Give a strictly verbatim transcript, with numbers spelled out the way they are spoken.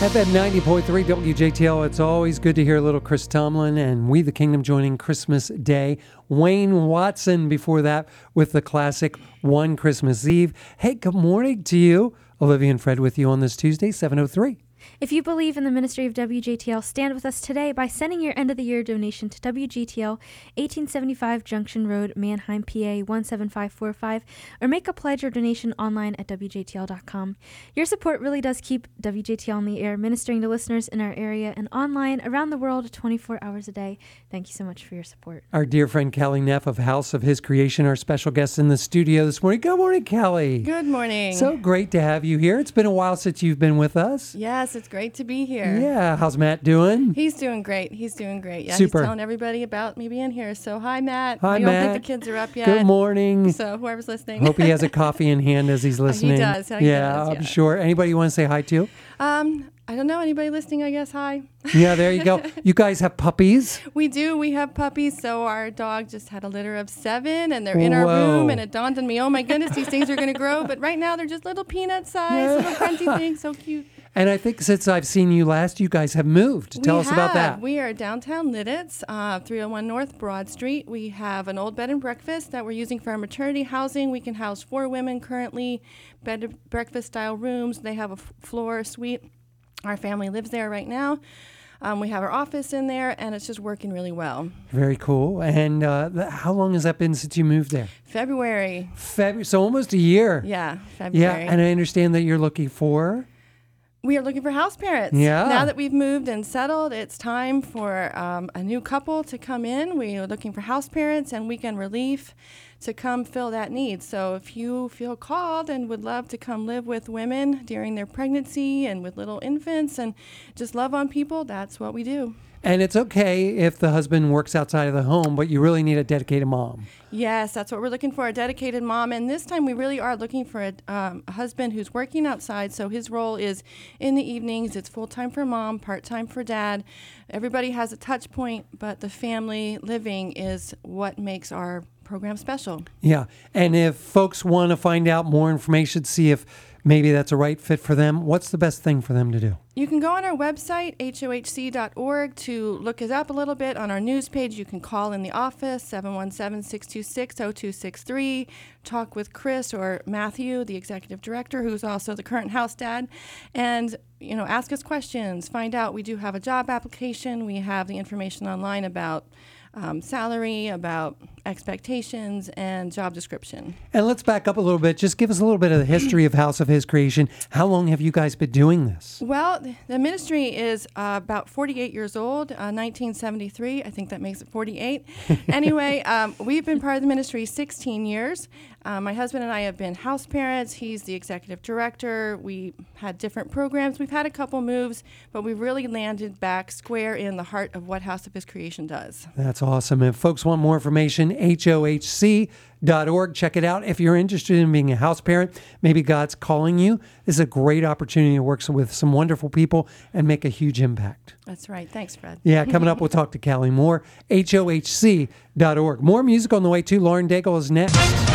F M ninety point three W J T L. It's always good to hear a little Chris Tomlin and We the Kingdom joining Christmas Day. Wayne Watson before that with the classic One Christmas Eve. Hey, good morning to you. Olivia and Fred with you on this Tuesday, seven oh three. If you believe in the ministry of W J T L, stand with us today by sending your end-of-the-year donation to W J T L, eighteen seventy-five Junction Road, Manheim, P A one seven five four five, or make a pledge or donation online at W J T L dot com. Your support really does keep W J T L on the air, ministering to listeners in our area and online around the world twenty-four hours a day. Thank you so much for your support. Our dear friend Kelly Neff of House of His Creation, our special guest in the studio this morning. Good morning, Kelly. Good morning. So great to have you here. It's been a while since you've been with us. Yes, it's great to be here. Yeah. How's Matt doing? He's doing great. He's doing great. Yeah, Super. He's telling everybody about me being here. So hi, Matt. Hi, I don't Matt. think the kids are up yet. Good morning. So whoever's listening. Hope he has a coffee in hand as he's listening. He does. He yeah, does, I'm yeah. sure. Anybody you want to say hi to? Um, I don't know. Anybody listening, I guess, hi. Yeah, there you go. You guys have puppies? We do. We have puppies. So our dog just had a litter of seven, and they're in our Whoa. room, and it dawned on me, oh, my goodness, these things are going to grow. But right now, they're just little peanut size, little crunchy things. So cute. And I think since I've seen you last, you guys have moved. Tell we us have. about that. We are downtown Lidditz, uh, three oh one North Broad Street. We have an old bed and breakfast that we're using for our maternity housing. We can house four women currently, bed and breakfast style rooms. They have a f- floor suite. Our family lives there right now. Um, we have our office in there, and it's just working really well. Very cool. And uh, th- how long has that been since you moved there? February. February. So almost a year. Yeah, February. Yeah, and I understand that you're looking for... We are looking for house parents. Yeah. Now that we've moved and settled, it's time for um, a new couple to come in. We are looking for house parents and weekend relief to come fill that need. So if you feel called and would love to come live with women during their pregnancy and with little infants and just love on people, that's what we do. And it's okay if the husband works outside of the home, but you really need a dedicated mom. Yes, that's what we're looking for, a dedicated mom. And this time we really are looking for a, um, a husband who's working outside. So his role is in the evenings. It's full-time for mom, part-time for dad. Everybody has a touch point, but the family living is what makes our program special. Yeah. And if folks want to find out more information, see if maybe that's a right fit for them, what's the best thing for them to do? You can go on our website, H O H C dot org, to look us up a little bit. On our news page, you can call in the office, seven one seven, six two six, zero two six three. Talk with Chris or Matthew, the executive director, who's also the current house dad. And, you know, ask us questions. Find out. We do have a job application. We have the information online about um, salary, about expectations, and job description. And let's back up a little bit. Just give us a little bit of the history of House of His Creation. How long have you guys been doing this? Well, the ministry is uh, about forty-eight years old, uh, nineteen seventy-three. I think that makes it forty-eight. Anyway, um, we've been part of the ministry sixteen years. Uh, my husband and I have been house parents. He's the executive director. We had different programs. We've had a couple moves, but we've really landed back square in the heart of what House of His Creation does. That's awesome. If folks want more information, H O H C dot org. Check it out. If you're interested in being a house parent, maybe God's calling you. This is a great opportunity to work with some wonderful people and make a huge impact. That's right. Thanks, Fred. Yeah, coming up, we'll talk to Kelly more. H O H C dot org. More music on the way, too. Lauren Daigle is next.